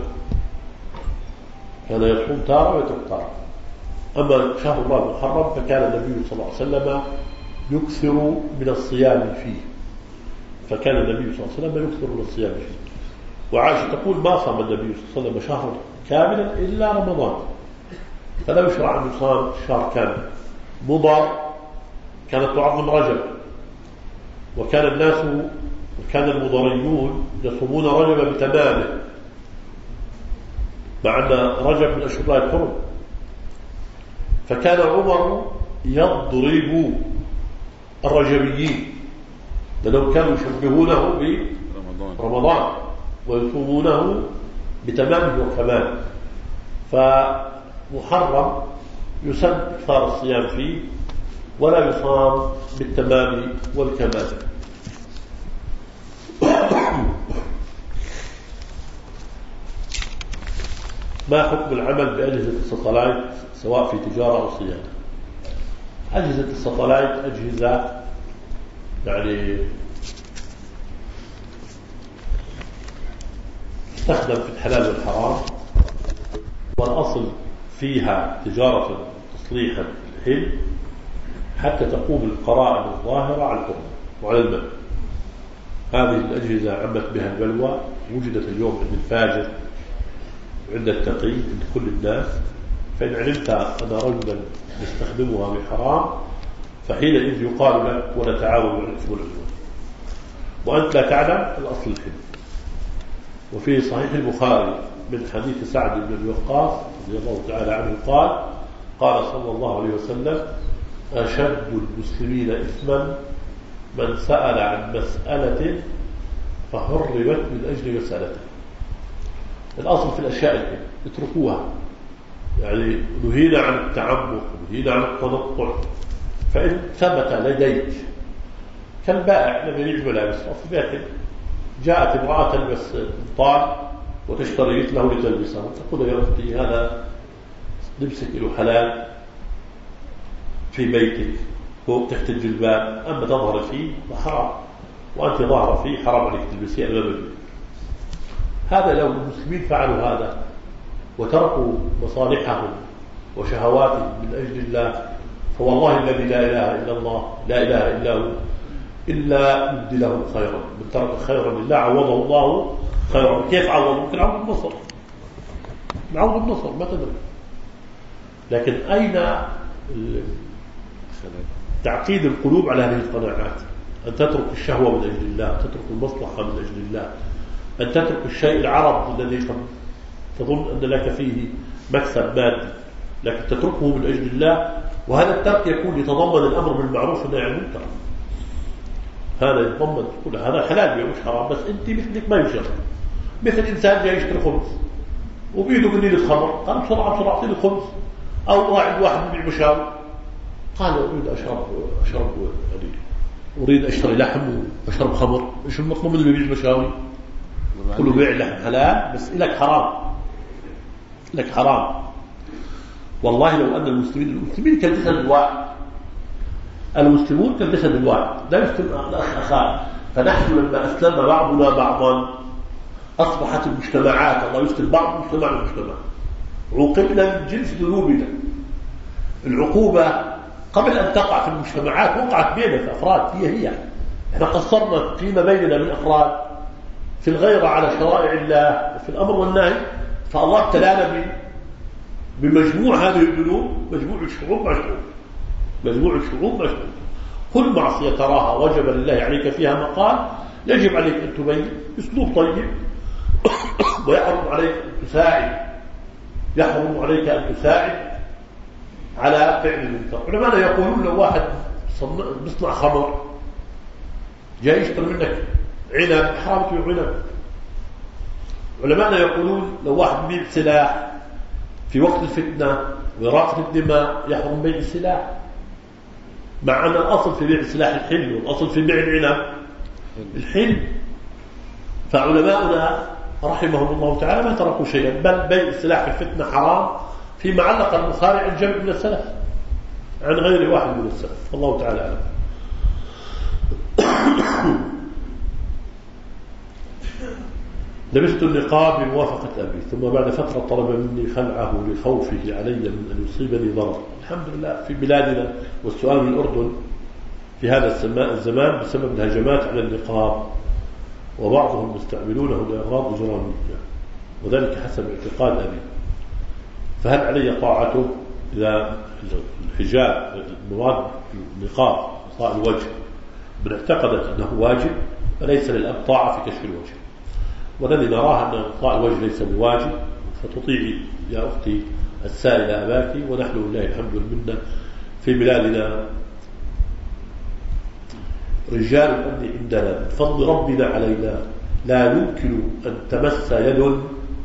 كان يصوم تارة ويترك تارة. أما شهر الله المحرم فكان النبي صلى الله عليه وسلم يكثر من الصيام فيه، فكان النبي صلى الله عليه وسلم يكثر من الصيام فيه. وعائشة تقول ما صام النبي صلى الله عليه وسلم شهر كاملا إلا رمضان، فلا يشرع أن يصام شهر كامل. مضر كانت تعظم رجب، وكان الناس وكان المضريون يصومون رجب بتمامه، مع أن رجب من أشهر الله الحرم. فكان عمر يضرب الرجبيين لأنهم كانوا يشبهونه برمضان ويصومونه بتمامه وكماله. فمحرم يسن إكثار الصيام فيه ولا يصام بالتمام والكمال. ما حكم العمل بأجهزة الساتلايت سواء في تجارة أو صيانة؟ أجهزة الساتلايت أجهزة يعني تستخدم في الحلال والحرام، والأصل فيها تجارة تصليحا الحل حتى تقوم القرائن الظاهرة على الحرمة وعلى المنع. هذه الأجهزة عمت بها البلوى، وجدت اليوم عند الفاجر وعند التقي عند كل الناس. فإن علمت أن رجلا يستخدمها بحرام فحينئذ يقال لك ونتعاون على الإثم والعدوان، وأنت لا تعلم الأصل الحل. وفي صحيح البخاري من حديث سعد بن أبي وقاص رضي الله تعالى عنه قال قال صلى الله عليه وسلم أشد المسلمين إثما من سأل عن مسألة فهربت من أجل مسألته. الأصل في الأشياء الحل اتركوها، يعني نهينا عن التعمق ونهينا عن التنطع. فإن ثبت لديك كالبائع لما يبيع ملابس أصل بيعتم، جاءت امرأة تلبس طال وتشتري له لتلبسه، تقول يا أختي هذا لبسك له حلال في بيتك فوق تحت الجلباب، أما تظهر فيه فحرام، وأنت ظاهر فيه حرام عليك تلبسيه أمام البيت. هذا لو المسلمين فعلوا هذا وتركوا مصالحهم وشهواتهم من أجل الله فوالله الذي لا إله إلا الله لا إله إلا هو إلا يبدله خيرا. من ترك خيرا لله عوضه الله خيرا. كيف عوضه؟ ممكن عوض النصر، عوض النصر ما تدري. لكن أين تعقيد القلوب على هذه القناعات؟ أن تترك الشهوة من أجل الله، تترك المصلحة من أجل الله، أن تترك الشيء العرض الذي تظن أن لك فيه مكسب مادي لكن تتركه من أجل الله. وهذا الترك يكون يتضمن الأمر بالمعروف والنهي عن المنكر، هذا يتضمن كل هذا حلال مش حرام، بس أنت مثلك ما يشرب. مثل إنسان جاي يشتري خبز وبيده قليل خمر، قال بسرعة بسرعة أعطيني الخبز. أو واحد واحد يبيع مشاوي قال أريد أشرب أشرب يعني أريد أشتري لحم وأشرب خمر. إيش المطلوب من اللي يبيع مشاوي؟ كله بيع لحم حلال بس لك حرام، لك حرام. والله لو أن المسلمين المسلمين كالجسد الواحد، المسلمون كالجسد الواحد لا يسلم الأخ أخاه. فنحن لما أسلم بعضنا بعضا أصبحت المجتمعات الله يسلم بعض مجتمع المجتمع. عوقبنا من جنس ذنوبنا. العقوبة قبل أن تقع في المجتمعات وقعت بيننا في أفراد، هي هي احنا قصرنا فيما بيننا من أفراد في الغيرة على شرائع الله في الأمر والنهي، فالله ابتلانا بمجموع هذه الذنوب، مجموع الشعوب مع شعوب، مجموع الشعوب مع شعوب. كل معصية تراها وجب لله عليك فيها مقال، يجب عليك أن تبين أسلوب طيب، ويحرم عليك أن تساعد يحرم عليك أن تساعد على فعل المنكر. علماء يقولون لو واحد بيصنع خمر جاي يشتري منك عنب، حرام تبيع عنب. علماء يقولون لو واحد بيع سلاح في وقت الفتنة وإراقة الدماء يحرم بيع السلاح، مع أن الأصل في بيع السلاح الحل، والأصل في بيع العنب الحل. فعلماؤنا رحمهم الله تعالى ما تركوا شيئا، بل بيع السلاح في الفتنة حرام فيما علق البخاري عن جمع من السلف عن غير واحد من السلف، الله تعالى أعلم. لبست النقاب بموافقة أبي، ثم بعد فترة طلب مني خلعه لخوفه علي من أن يصيبني ضرر. الحمد لله في بلادنا والسؤال من الأردن في هذا الزمان بسبب الهجمات على النقاب، وبعضهم يستعملونه لأغراض إجرامية، وذلك حسب اعتقاد أبي. فهل علي طاعته إذا الحجاب المراد النقاب غطاء الوجه من اعتقدت أنه واجب فليس للأب طاعة في كشف الوجه، والذي نراه أن غطاء الوجه ليس بواجب. فتطيعي يا أختي السائلة أباك، ونحن لله الحمد والمنة في بلادنا رجال الأمن عندنا بفضل ربنا علينا لا يمكن أن تمس يد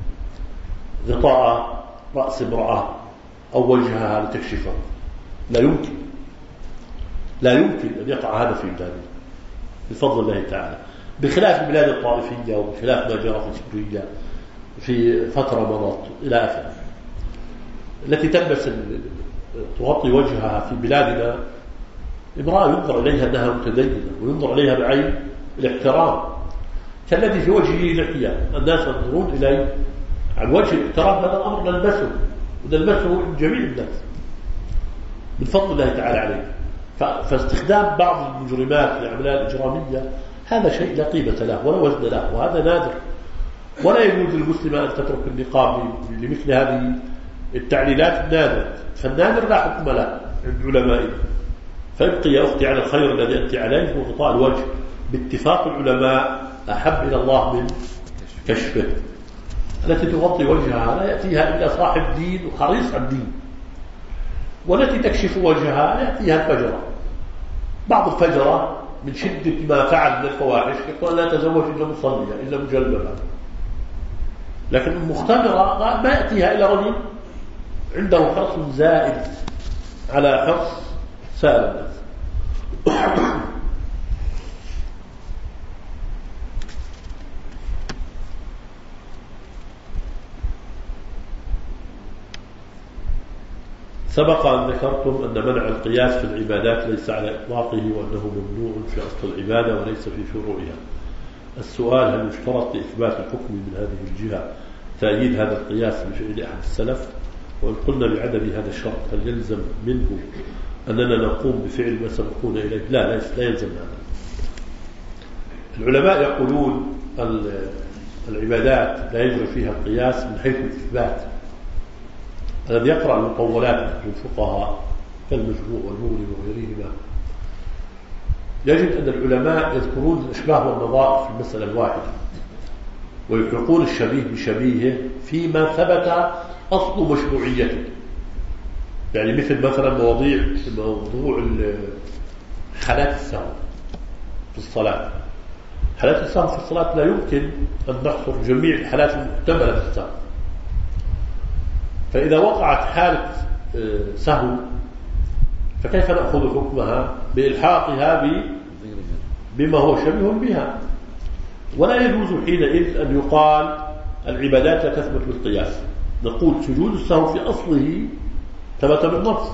غطاء رأس امرأة أو وجهها لتكشفه، لا يمكن لا يمكن أن يقع هذا في بلادنا بفضل الله تعالى، بخلاف البلاد الطائفية وبخلاف ما جرى في سوريا في فترة مضت إلى آخره. التي تلبس تغطي وجهها في بلادنا امرأة ينظر إليها أنها متدينة وينظر إليها بعين الاحترام، كالذي في وجهه لحية الناس ينظرون إليه عن وجه الاحترام. هذا الأمر نلبسه ونلبسه من جميع الناس من فضل الله تعالى عليه. فاستخدام بعض المجرمات للعمليات الإجرامية هذا شيء لا قيمة له ولا وزن له، وهذا نادر، ولا يجوز للمسلمة أن تترك النقاب لمثل هذه التعليلات النادرة. فالنادر لا حكم له عند علمائنا. فابقي يا أختي على الخير الذي أنت عليه هو غطاء الوجه باتفاق العلماء أحب إلى الله من كشفه. التي تغطي وجهها لا يأتيها إلا صاحب دين وحريص على الدين، والتي تكشف وجهها لا يأتيها الفجرة. بعض الفجرة من شدة ما فعل من الفواحش يقول لا تزوج إلا مصلية إلا مجلبة، لكن المختبرة ما يأتيها إلا رجل عنده حرص زائد على حرص سائر الناس. سبق أن ذكرتم أن منع القياس في العبادات ليس على إطلاقه، وأنه ممنوع في أصل العبادة وليس في فروعها. السؤال: هل يشترط لإثبات الحكم من هذه الجهة تأييد هذا القياس بفعل أحد السلف؟ وإن قلنا بعدم هذا الشرط هل يلزم منه أننا نقوم بفعل ما سبقون إليه؟ لا لا يلزم هذا. العلماء يقولون العبادات لا يجري فيها القياس من حيث الإثبات. الذي يقرأ المطولات للفقهاء كالمجموع والمغني وغيرهما يجد أن العلماء يذكرون الأشباه والنظائر في المسألة الواحدة، ويفرقون الشبيه بشبيهه فيما ثبت أصل مشروعيته. يعني مثل مثلا مواضيع موضوع حالات السهو في الصلاة. حالات السهو في الصلاة لا يمكن أن نحصر جميع الحالات المحتملة في السهو، فإذا وقعت حالة سهو فكيف نأخذ حكمها؟ بإلحاقها بما هو شبيه بها. ولا يجوز حينئذ أن يقال العبادات لا تثبت بالقياس. نقول سجود السهو في أصله ثبت بالنص،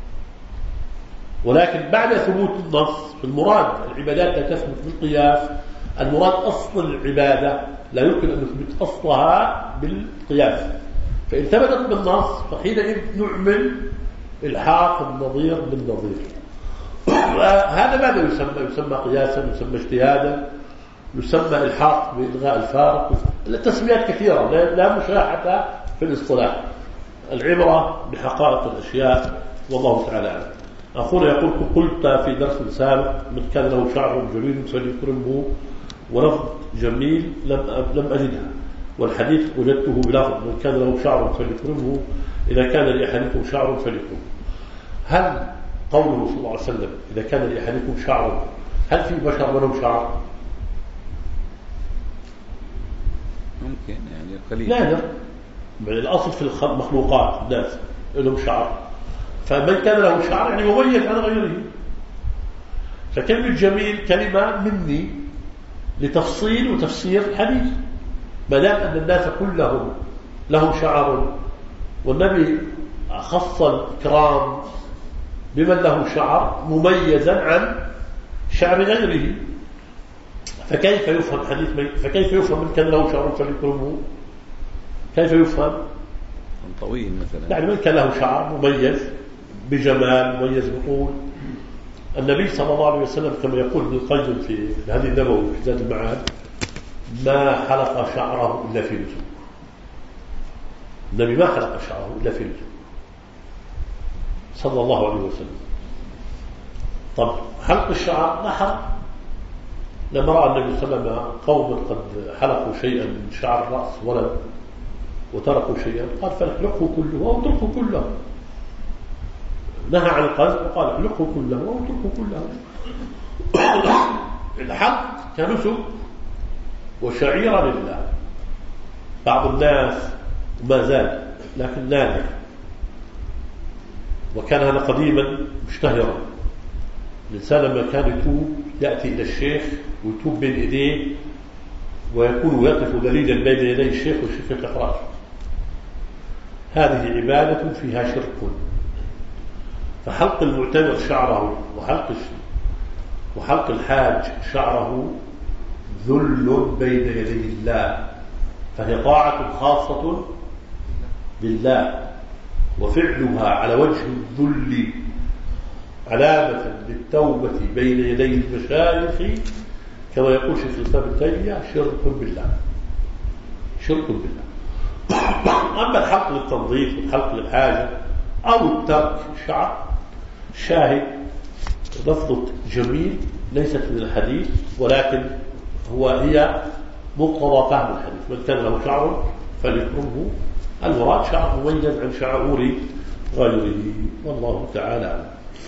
ولكن بعد ثبوت النص المراد العبادات لا تثبت بالقياس، المراد أصل العبادة لا يمكن أن نثبت أصلها بالقياس. فإن ثبتت بالنص فحينئذ نعمل إلحاق النظير بالنظير. هذا ماذا يسمى؟ يسمى قياسا، يسمى اجتهادا، يسمى إلحاق بإلغاء الفارق. التسميات كثيرة لا مشاحة في الاصطلاح. العبرة بحقائق الأشياء والله تعالى أعلم. أخونا يقول قلت في درس سابق من كان له شعر جميل فليكرمه، ولفظ جميل لم لم أجدها، والحديث وجدته بلفظ من كان له شعر فليكرمه إذا كان لأحدكم شعر فليكرمه. هل قوله صلى الله عليه وسلم إذا كان لأحدكم شعر، هل في بشر له شعر؟ ممكن يعني قليل. لا لا، الأصل في المخلوقات الناس لهم شعر، فمن كان له شعر يعني مميز عن غيره. فكلمة جميل كلمة مني لتفصيل وتفسير الحديث، ما دام أن الناس كلهم لهم شعر والنبي خص الإكرام بمن له شعر مميزا عن شعر غيره، فكيف يفهم حديث فكيف يفهم من كان له شعر فليكرمه؟ كيف يفهم؟ طويل مثلا، يعني من كان له شعر مميز بجمال مميز بطول. النبي صلى الله عليه وسلم كما يقول ابن القيم في الهدي النبوي في زاد المعاد ما حلق شعره إلا في نسك. النبي ما حلق شعره إلا في نسك صلى الله عليه وسلم. طب حلق الشعر لا حرج. لما رأى النبي صلى الله عليه وسلم قوم قد حلقوا شيئا من شعر الرأس ولد وتركوا شيئا قال فاحلقه كله أو اتركه كله. نهى عن القذف وقال احلقه كله أو اتركه كله. الحق كنسك وشعيرة لله. بعض الناس ما زال لكن نادر، وكان هذا قديما مشتهرا. الإنسان لما كان يتوب يأتي إلى الشيخ ويتوب بين إيديه ويكون يقف دليلا بين يدي الشيخ والشيخ يقرأ. هذه عبادة فيها شرك. فحلق المعتمر شعره وحلق وحلق الحاج شعره ذل بين يدي الله، فهي طاعة خاصة لله، وفعلها على وجه الذل علامة للتوبة بين يدي المشايخ كما يقول شيخ الإسلام ابن تيمية شرك بالله، شرك بالله. أما الحلق للتنظيف والحلق للحاجة أو الترك الشعر شاهد لفظة جميل ليست من الحديث، ولكن هو هي مقتضى فهم الحديث من كان له شعر فليكرمه. المراد شعر مميز عن شعور غيره، والله تعالى أعلم.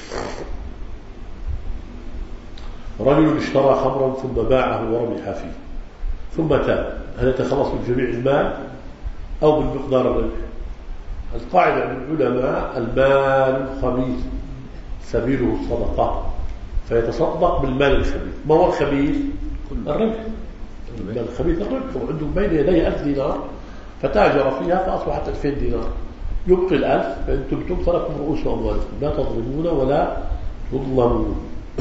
رجل اشترى خمرا ثم باعه وربح فيه ثم تاب، هل يتخلص من جميع المال أو بالمقدار الربح؟ القاعدة من العلماء المال الخبيث سبيله الصدقة، فيتصدق بالمال الخبيث. ما هو الخبيث؟ الربح. المال الخبيث الربح، وعنده بين يديه ألف دينار فتاجر فيها فأصبحت ألفين دينار، يبقي الألف فإن تبتم فلكم رؤوس أموالكم لا تظلمون ولا تظلمون.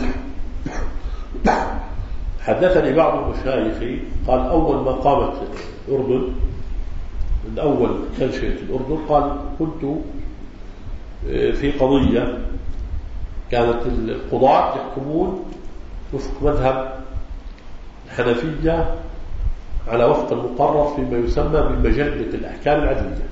حدثني بعض المشايخ قال أول ما قامت الأردن، من أول كان شيء في الأردن، قال كنت في قضية كانت القضاة يحكمون وفق مذهب الحنفية على وفق المقرر فيما يسمى بمجلة الأحكام العدلية.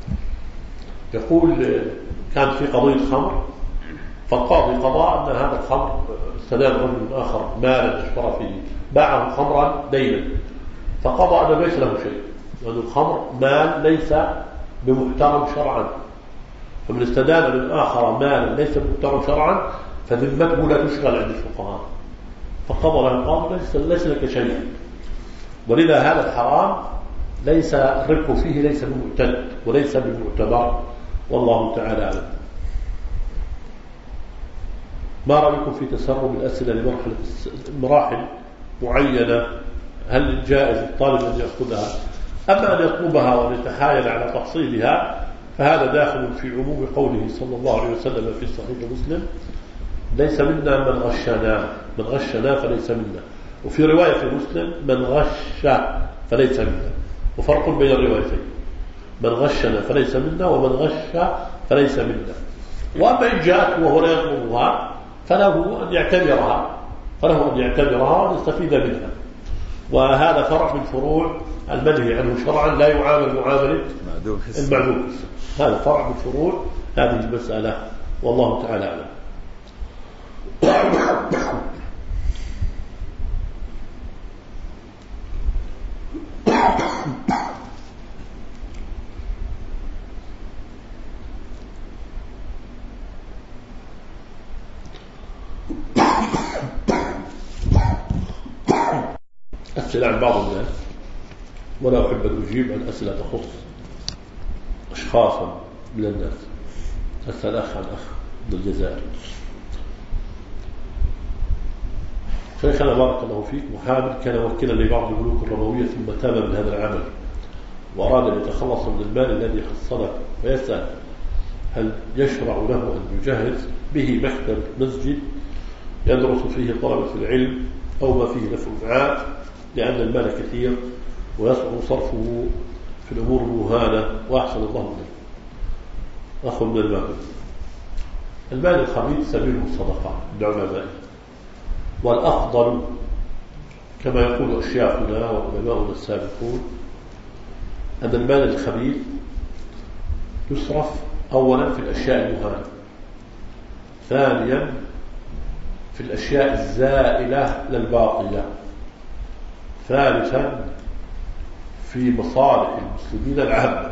يقول كان في قضية خمر، فالقاضي قضى أن هذا الخمر استدان رجل آخر مالا اشترى فيه، باعه خمرا دينا، فقضى أنه ليس له شيء لأن الخمر مال ليس بمحترم شرعا، فمن استدان من آخر مالا ليس بمحترم شرعا فذمته لا تشغل عند الفقهاء، فقضى له القاضي ليس, ليس لك شيء. ولذا هذا الحرام ليس الربح فيه ليس بمعتد وليس بمعتبر، والله تعالى أعلم. ما رأيكم في تسرب الأسئلة لمرحلة مراحل معينة؟ هل جائز الطالب أن يأخذها؟ أما أن يطلبها وأن يتحايل على تحصيلها فهذا داخل في عموم قوله صلى الله عليه وسلم في صحيح مسلم ليس منا من غشنا، من غشنا فليس منا. وفي رواية في مسلم من غش فليس منا، وفرق بين الروايتين، من غشنا فليس منا ومن غش فليس منا. وأما إن جاءت وهو لا يطلبها فله أن يعتبرها فله أن يعتبرها ويستفيد منها، وهذا فرع من فروع المنهي عنه شرعا، لا يعامل معاملة المعلوم. هذا فرع من فروع هذه المسألة، والله تعالى أعلم. أسئلة عن بعض الناس، ولا أحب أن أجيب عن أسئلة تخص أشخاصا من الناس. أسأل أخ عن أخ من الجزائر. شيخنا بارك الله فيك، محامل كان وكيلا لبعض الملوك الربوية ثم تاب من هذا العمل وأراد أن يتخلص من المال الذي حصله، فيسأل هل يشرع له أن يجهز به مكتب مسجد يدرس فيه طلبة العلم أو ما فيه نفع معاد، لأن المال كثير ويصعب صرفه في الأمور المهانة، وأحسن الله إليه. أخ من المال، المال الخبيث سبيله الصدقة للعلماء، والأفضل كما يقول أشياخنا وعلماؤنا السابقون أن المال الخبيث يصرف أولا في الأشياء المهانة، ثانيا في الأشياء الزائلة للباقية، ثالثا في مصالح المسلمين العامة.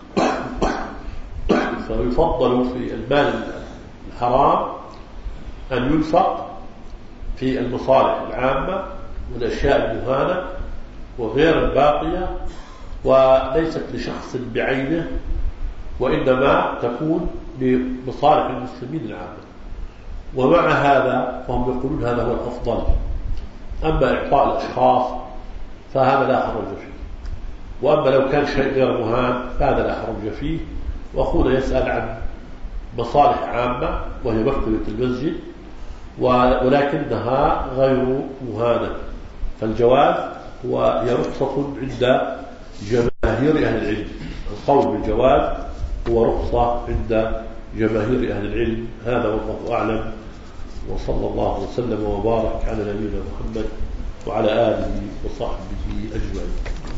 فيفضل في المال الحرام أن ينفق في المصالح العامة والأشياء المهانة وغير الباقية، وليست لشخص بعينه، وإنما تكون لمصالح المسلمين العامة. ومع هذا فهم يقولون هذا هو الأفضل. أما إعطاء الأشخاص فهذا لا حرج فيه، وأما لو كان شيء غير مهان فهذا لا حرج فيه. وأخونا يسأل عن مصالح عامة وهي مكتبة المسجد، ولكنها غير مهانة، فالجواز هو رخصة عند جماهير أهل العلم. القول بالجواز هو رخصة عند جماهير أهل العلم. هذا والله أعلم، وصلى الله وسلم وبارك على نبينا محمد وعلى آله وصحبه أجمعين.